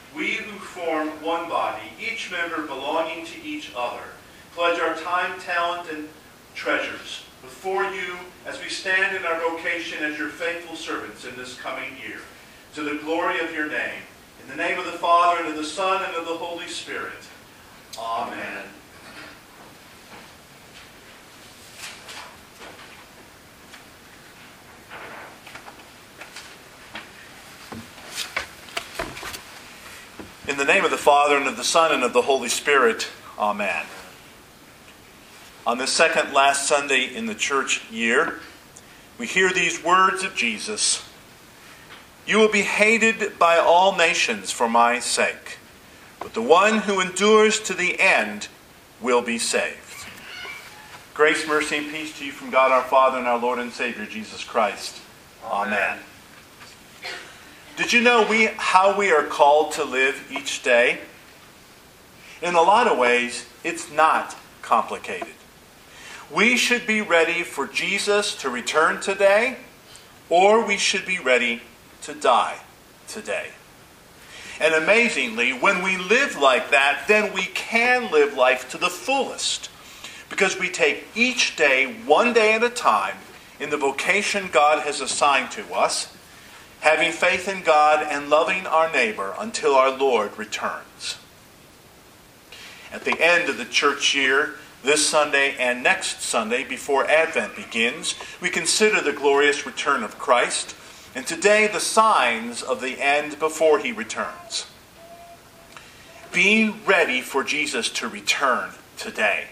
we who form one body, each member belonging to each other, pledge our time, talent, and treasures before you as we stand in our vocation as your faithful servants in this coming year, to the glory of your name. In the name of the Father, and of the Son, and of the Holy Spirit. Amen. In the name of the Father, and of the Son, and of the Holy Spirit. Amen. On this second last Sunday in the church year, we hear these words of Jesus: "You will be hated by all nations for my sake, but the one who endures to the end will be saved." Grace, mercy, and peace to you from God our Father and our Lord and Savior, Jesus Christ. Amen. Did you know how we are called to live each day? In a lot of ways, it's not complicated. We should be ready for Jesus to return today, or we should be ready to die today. And amazingly, when we live like that, then we can live life to the fullest, because we take each day, one day at a time, in the vocation God has assigned to us, having faith in God and loving our neighbor until our Lord returns. At the end of the church year, this Sunday and next Sunday, before Advent begins, we consider the glorious return of Christ, and today the signs of the end before he returns. Be ready for Jesus to return today.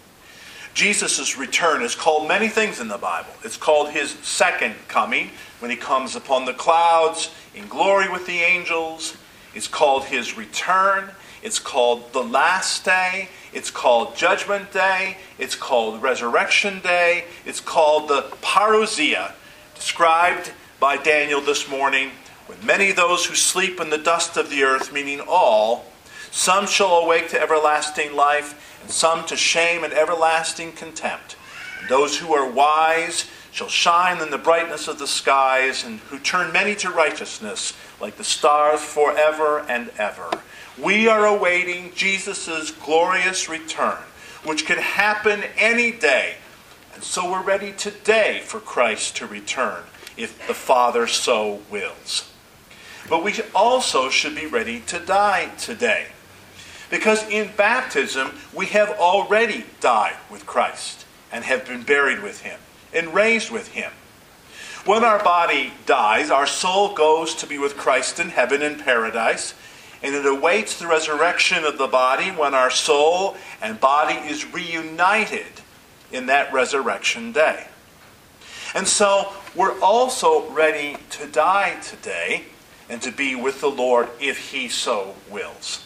Jesus' return is called many things in the Bible. It's called his second coming, when he comes upon the clouds in glory with the angels. It's called his return. It's called the last day. It's called Judgment Day. It's called Resurrection Day. It's called the parousia, described by Daniel this morning, with many of those who sleep in the dust of the earth, meaning all. Some shall awake to everlasting life, and some to shame and everlasting contempt. And those who are wise shall shine in the brightness of the skies, and who turn many to righteousness, like the stars forever and ever. We are awaiting Jesus' glorious return, which could happen any day. And so we're ready today for Christ to return, if the Father so wills. But we also should be ready to die today, because in baptism we have already died with Christ and have been buried with him and raised with him. When our body dies, our soul goes to be with Christ in heaven in paradise, and it awaits the resurrection of the body when our soul and body is reunited in that resurrection day. And so we're also ready to die today and to be with the Lord if he so wills.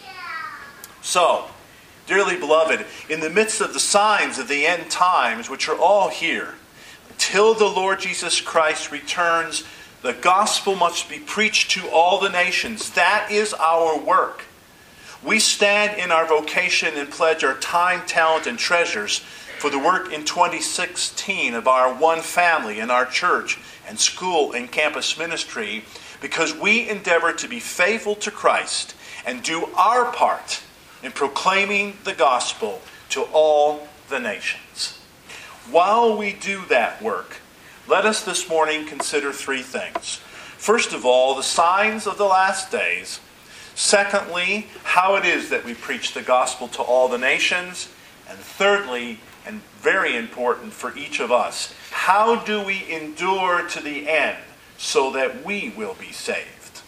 So, dearly beloved, in the midst of the signs of the end times, which are all here, until the Lord Jesus Christ returns, the gospel must be preached to all the nations. That is our work. We stand in our vocation and pledge our time, talent, and treasures for the work in 2016 of our one family in our church and school and campus ministry, because we endeavor to be faithful to Christ and do our part in proclaiming the gospel to all the nations. While we do that work, let us this morning consider three things. First of all, the signs of the last days. Secondly, how it is that we preach the gospel to all the nations. And thirdly, and very important for each of us, how do we endure to the end so that we will be saved?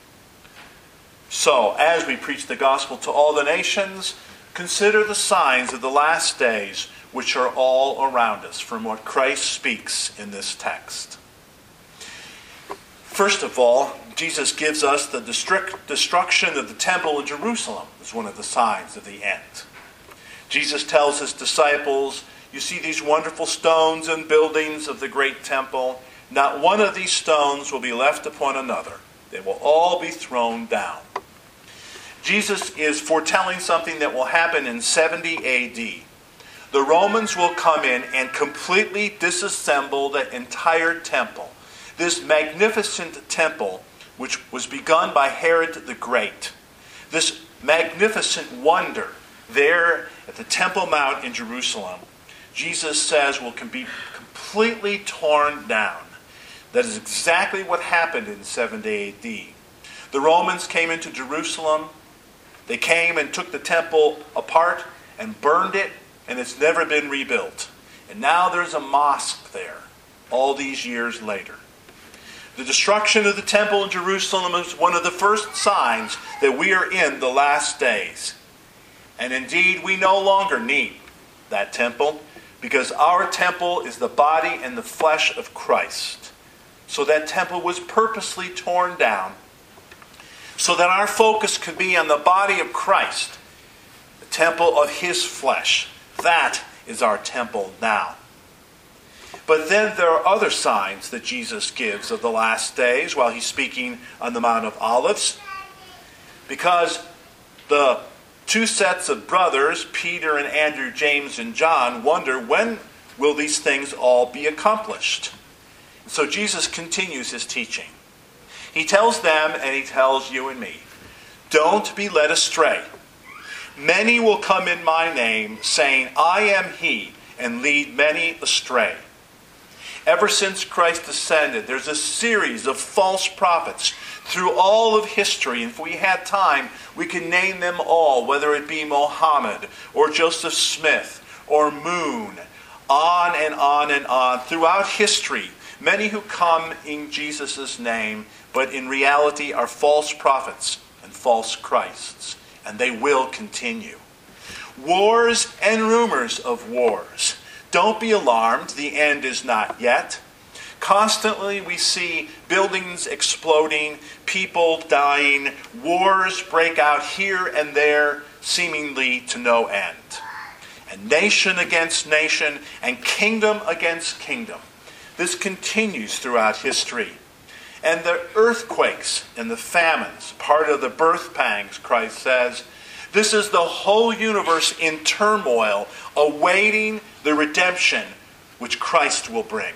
So, as we preach the gospel to all the nations, consider the signs of the last days, which are all around us, from what Christ speaks in this text. First of all, Jesus gives us the destruction of the temple in Jerusalem as one of the signs of the end. Jesus tells his disciples, "You see these wonderful stones and buildings of the great temple. Not one of these stones will be left upon another. They will all be thrown down." Jesus is foretelling something that will happen in 70 AD. The Romans will come in and completely disassemble the entire temple. This magnificent temple, which was begun by Herod the Great. This magnificent wonder there at the Temple Mount in Jerusalem, Jesus says will be completely torn down. That is exactly what happened in 70 A.D. The Romans came into Jerusalem. They came and took the temple apart and burned it, and it's never been rebuilt. And now there's a mosque there, all these years later. The destruction of the temple in Jerusalem is one of the first signs that we are in the last days. And indeed, we no longer need that temple, because our temple is the body and the flesh of Christ. So that temple was purposely torn down so that our focus could be on the body of Christ, the temple of his flesh. That is our temple now. But then there are other signs that Jesus gives of the last days while he's speaking on the Mount of Olives. Because the two sets of brothers, Peter and Andrew, James and John, wonder, when will these things all be accomplished? So Jesus continues his teaching. He tells them, and he tells you and me, don't be led astray. Many will come in my name, saying, I am he, and lead many astray. Ever since Christ ascended, there's a series of false prophets through all of history. And if we had time, we could name them all, whether it be Mohammed, or Joseph Smith, or Moon, on and on and on. Throughout history, many who come in Jesus' name, but in reality are false prophets and false Christs. And they will continue. Wars and rumors of wars. Don't be alarmed, the end is not yet. Constantly we see buildings exploding, people dying, wars break out here and there, seemingly to no end. And nation against nation, and kingdom against kingdom. This continues throughout history. And the earthquakes and the famines, part of the birth pangs, Christ says, this is the whole universe in turmoil, awaiting the redemption which Christ will bring.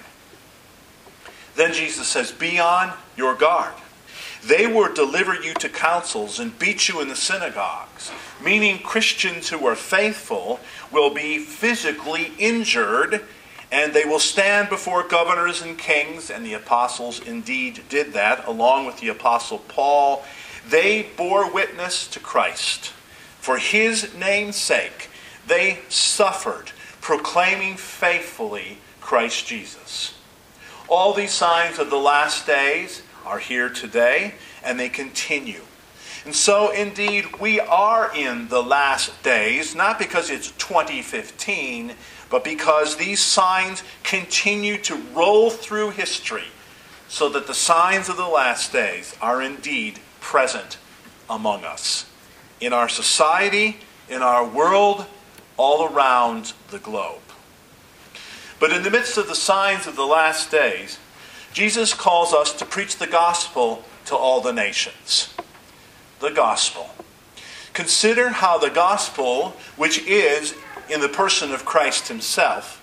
Then Jesus says, be on your guard. They will deliver you to councils and beat you in the synagogues, meaning Christians who are faithful will be physically injured, and they will stand before governors and kings, and the apostles indeed did that, along with the apostle Paul. They bore witness to Christ. For his name's sake, they suffered, proclaiming faithfully Christ Jesus. All these signs of the last days are here today, and they continue. And so, indeed, we are in the last days, not because it's 2015, but because these signs continue to roll through history, so that the signs of the last days are indeed present among us, in our society, in our world, all around the globe. But in the midst of the signs of the last days, Jesus calls us to preach the gospel to all the nations. The gospel. Consider how the gospel, which is in the person of Christ himself,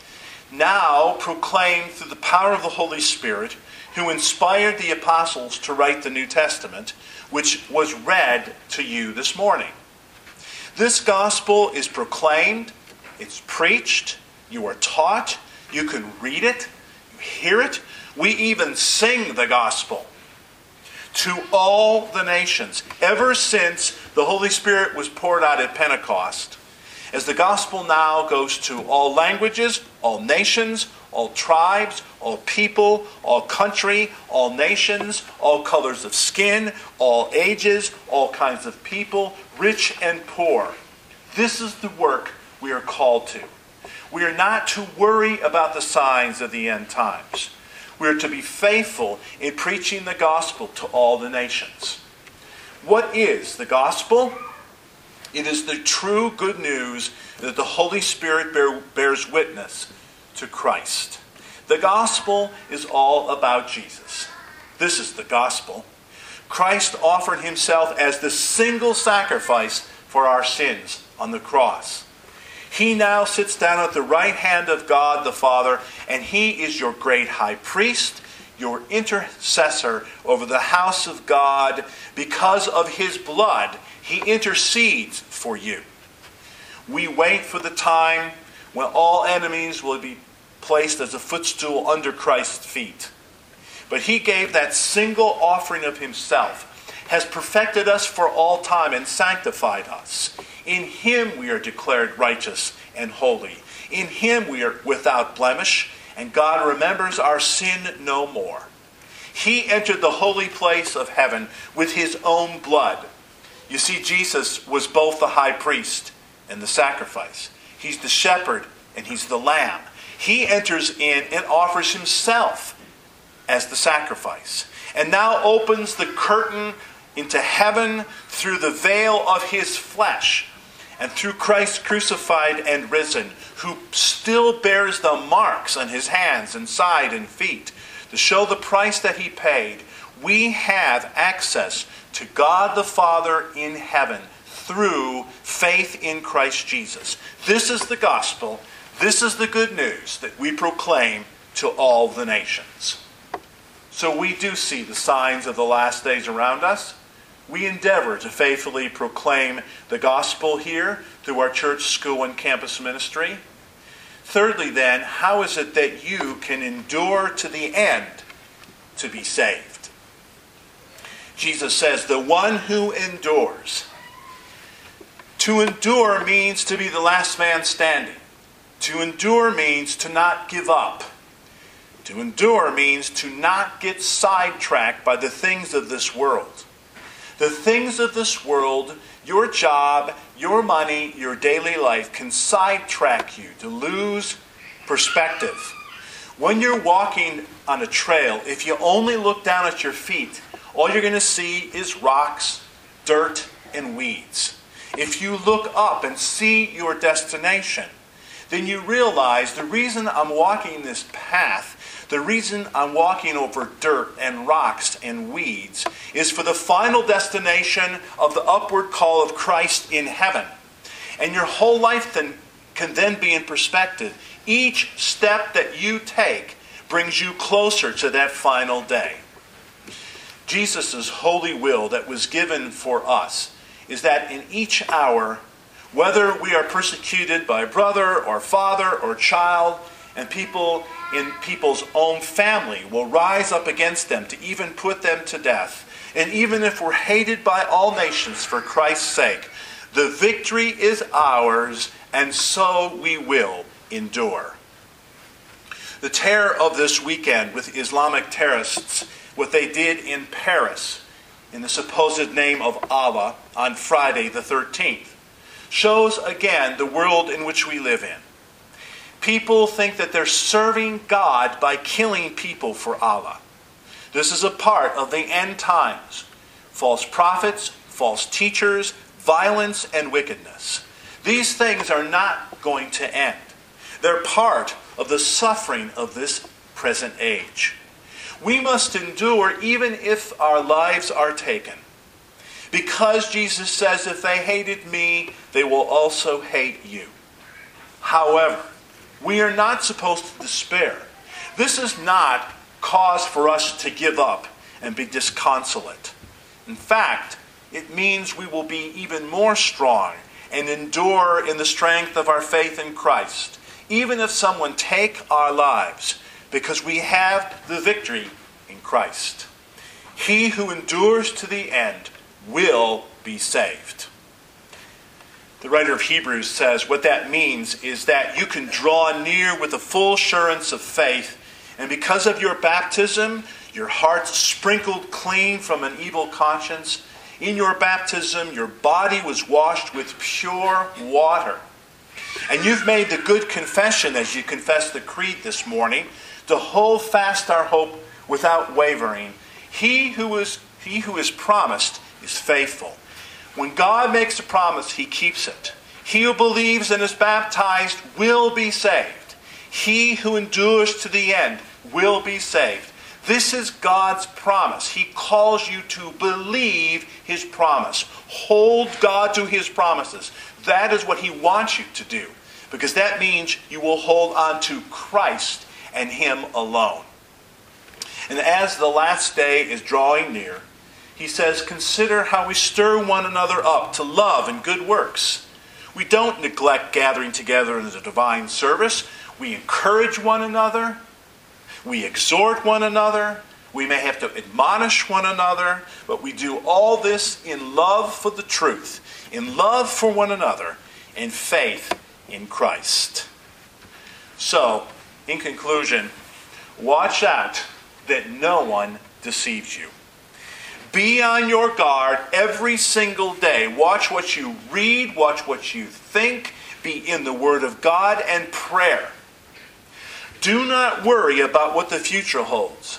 now proclaimed through the power of the Holy Spirit, who inspired the apostles to write the New Testament, which was read to you this morning. This gospel is proclaimed, it's preached, you are taught, you can read it, you hear it. We even sing the gospel to all the nations, ever since the Holy Spirit was poured out at Pentecost, as the gospel now goes to all languages, all nations, all tribes, all people, all country, all nations, all colors of skin, all ages, all kinds of people, rich and poor. This is the work we are called to. We are not to worry about the signs of the end times. We are to be faithful in preaching the gospel to all the nations. What is the gospel? It is the true good news that the Holy Spirit bears witness to Christ. The gospel is all about Jesus. This is the gospel. Christ offered himself as the single sacrifice for our sins on the cross. He now sits down at the right hand of God the Father, and he is your great high priest, your intercessor over the house of God. Because of his blood, he intercedes for you. We wait for the time when all enemies will be placed as a footstool under Christ's feet. But he gave that single offering of himself, has perfected us for all time and sanctified us. In him we are declared righteous and holy. In him we are without blemish, and God remembers our sin no more. He entered the holy place of heaven with his own blood. You see, Jesus was both the high priest and the sacrifice. He's the shepherd and he's the lamb. He enters in and offers himself as the sacrifice, and now opens the curtain into heaven through the veil of his flesh, and through Christ crucified and risen, who still bears the marks on his hands and side and feet to show the price that he paid. We have access to God the Father in heaven through faith in Christ Jesus. This is the gospel. This is the good news that we proclaim to all the nations. So we do see the signs of the last days around us. We endeavor to faithfully proclaim the gospel here through our church, school, and campus ministry. Thirdly, then, how is it that you can endure to the end to be saved? Jesus says, the one who endures. To endure means to be the last man standing. To endure means to not give up. To endure means to not get sidetracked by the things of this world. The things of this world, your job, your money, your daily life can sidetrack you to lose perspective. When you're walking on a trail, if you only look down at your feet, all you're going to see is rocks, dirt, and weeds. If you look up and see your destination, then you realize the reason I'm walking this path, the reason I'm walking over dirt and rocks and weeds, is for the final destination of the upward call of Christ in heaven. And your whole life can then be in perspective. Each step that you take brings you closer to that final day. Jesus' holy will that was given for us is that in each hour, whether we are persecuted by brother or father or child, and people in people's own family will rise up against them to even put them to death, and even if we're hated by all nations for Christ's sake, the victory is ours, and so we will endure. The terror of this weekend with Islamic terrorists, what they did in Paris in the supposed name of Allah on Friday the 13th, shows again the world in which we live in. People think that they're serving God by killing people for Allah. This is a part of the end times. False prophets, false teachers, violence, and wickedness. These things are not going to end. They're part of the suffering of this present age. We must endure even if our lives are taken. Because Jesus says, if they hated me, they will also hate you. However, we are not supposed to despair. This is not cause for us to give up and be disconsolate. In fact, it means we will be even more strong and endure in the strength of our faith in Christ, even if someone take our lives, because we have the victory in Christ. He who endures to the end will be saved. The writer of Hebrews says what that means is that you can draw near with a full assurance of faith, and because of your baptism, your heart sprinkled clean from an evil conscience. In your baptism, your body was washed with pure water. And you've made the good confession as you confess the creed this morning to hold fast our hope without wavering. He who is promised is faithful. When God makes a promise, he keeps it. He who believes and is baptized will be saved. He who endures to the end will be saved. This is God's promise. He calls you to believe his promise. Hold God to his promises. That is what he wants you to do, because that means you will hold on to Christ and him alone. And as the last day is drawing near, he says, consider how we stir one another up to love and good works. We don't neglect gathering together in the divine service. We encourage one another. We exhort one another. We may have to admonish one another, but we do all this in love for the truth, in love for one another, and faith in Christ. So, in conclusion, watch out that no one deceives you. Be on your guard every single day. Watch what you read, watch what you think, be in the Word of God and prayer. Do not worry about what the future holds.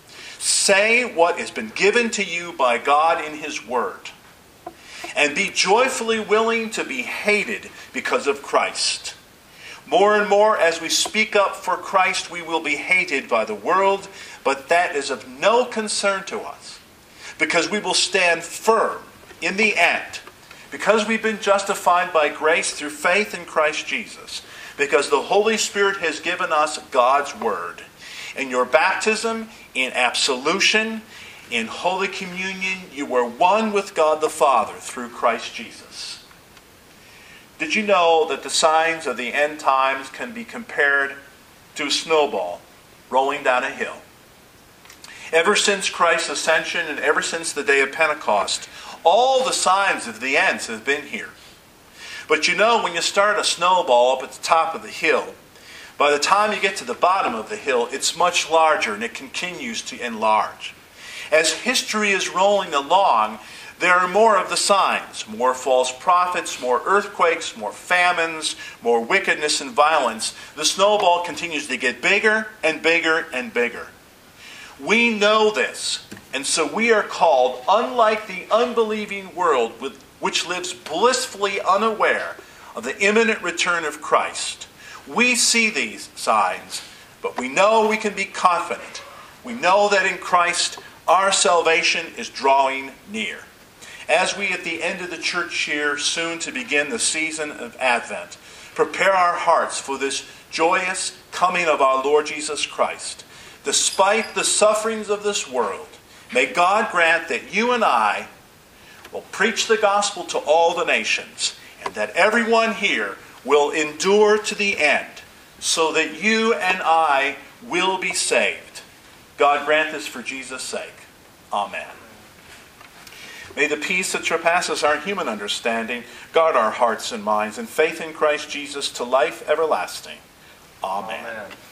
Say what has been given to you by God in His Word. And be joyfully willing to be hated because of Christ. More and more, as we speak up for Christ, we will be hated by the world, but that is of no concern to us, because we will stand firm in the end, because we've been justified by grace through faith in Christ Jesus, because the Holy Spirit has given us God's Word. In your baptism, in absolution, in Holy Communion, you were one with God the Father through Christ Jesus. Did you know that the signs of the end times can be compared to a snowball rolling down a hill? Ever since Christ's ascension and ever since the day of Pentecost, all the signs of the ends have been here. But you know, when you start a snowball up at the top of the hill, by the time you get to the bottom of the hill, it's much larger and it continues to enlarge. As history is rolling along, there are more of the signs, more false prophets, more earthquakes, more famines, more wickedness and violence. The snowball continues to get bigger and bigger and bigger. We know this, and so we are called, unlike the unbelieving world which lives blissfully unaware of the imminent return of Christ. We see these signs, but we know we can be confident. We know that in Christ our salvation is drawing near. As we at the end of the church year, soon to begin the season of Advent, prepare our hearts for this joyous coming of our Lord Jesus Christ. Despite the sufferings of this world, may God grant that you and I will preach the gospel to all the nations, and that everyone here will endure to the end, so that you and I will be saved. God grant this for Jesus' sake. Amen. May the peace that surpasses our human understanding guard our hearts and minds in faith in Christ Jesus to life everlasting. Amen. Amen.